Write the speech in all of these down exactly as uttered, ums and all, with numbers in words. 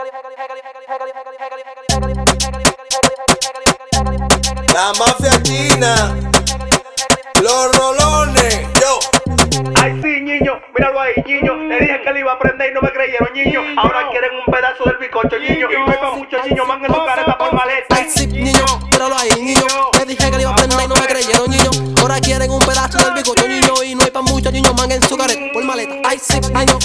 La mafia china, los rolones, yo. Ay sí, niño, míralo ahí, niño. Le dije que le iba a aprender y no me creyeron, niño. Ahora quieren un pedazo del bizcocho, niño. Y no hay para muchos niños, man, en su careta por maleta. Ay sí, niño, míralo ahí, niño. Le dije que le iba a aprender y no me creyeron, niño. Ahora quieren un pedazo del bizcocho, niño. Y no hay para muchos niños, man, en su careta por maleta. Ay sí, niño.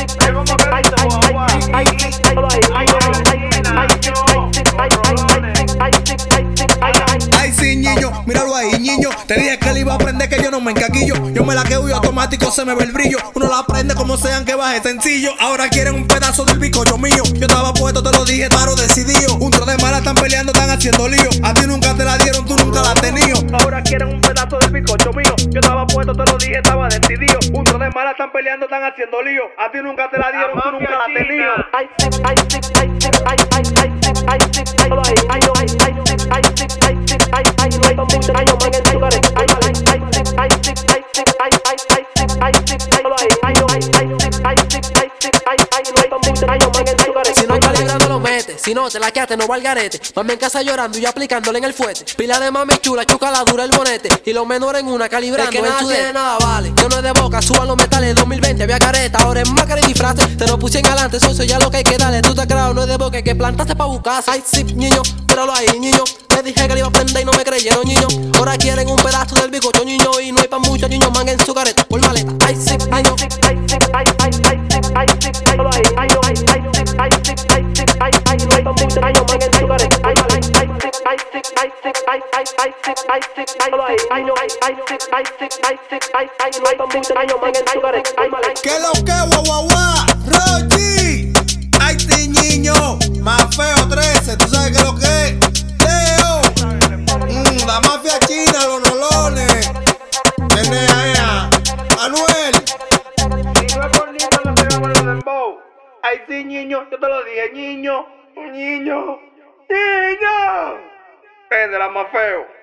Ay sí, niño, míralo ahí, niño. Te dije que le iba a aprender que yo no me encaquillo. Yo me la quedo y automático se me ve el brillo. Uno la aprende como sean que baje sencillo. Ahora quieren un pedazo del bizcocho mío. Yo estaba puesto, te lo dije, paro decidido. Un tro de mala están peleando, están haciendo lío. A ti nunca te la dieron, tú nunca la has tenido. Ahora quieren un pedazo del bizcocho mío. Yo estaba puesto, te lo dije, estaba decidido. Un tro de mala están peleando, están haciendo lío. A ti nunca te la dieron, tú nunca la has tenido. Ay sí, ay sí, ay sí, ay ay ay sí, ay sí, ay ay ay ay sí, ay sí, ay sí, ay ay no hay pa' muchos niños, man, en su careta. Ay ay ay sí, ay sí, ay sí, ay ay ay sí, ay sí, ay ay ay ay sí, ay sí, ay sí, ay ay no hay pa' muchos niños, man, en su careta. Si no calibrando lo metes, si no te la quedaste no va al garete. Mami en casa llorando y yo aplicándole en el fuete. Pila de mami chula, chuca la dura el bonete. Y los menores en una calibrando. Es que nada tiene nada vale. Yo no es de boca, suban los metales. Dos mil veinte había careta, ahora es máscara y disfraces. Te lo puse en adelante, socio, ya lo que hay que darle. Tú te creas, no es de boca, que plantaste pa' buscar. Ay sí, niño, míralo ahí, niño. Le dije que le iba a aprender y no me creyeron, niño. Ahora quieren un pedazo del bizcocho, niño. Y no hay pa' muchos niños, man, en su careta por maleta. Ay sí, niño. Ay sí, ay ay ay sí, ay sí, ay ay ay ay ay sí, ay sí, ay sí, ay ay no hay pa' muchos niños, man, en su careta. Ay ay ay sí, ay sí, ay sí, ay ay ay sí, ay sí, ay ay ay no ay ay sí, ay sí, ay sí, ay ay no hay pa' muchos niños, man, en su careta. Ay maleta. ¿Qué lo que, guau, guau, guau? Rochi. Ay sí, niño. Más feo trece, ¿tú sabes qué lo que es? Leo. Mm, la mafia china, los rolones. N A E A. Manuel. Si no es por niño, no se llama el dembow. Ay sí, niño, yo te lo dije, niño, niño, niño. Es de la más feo.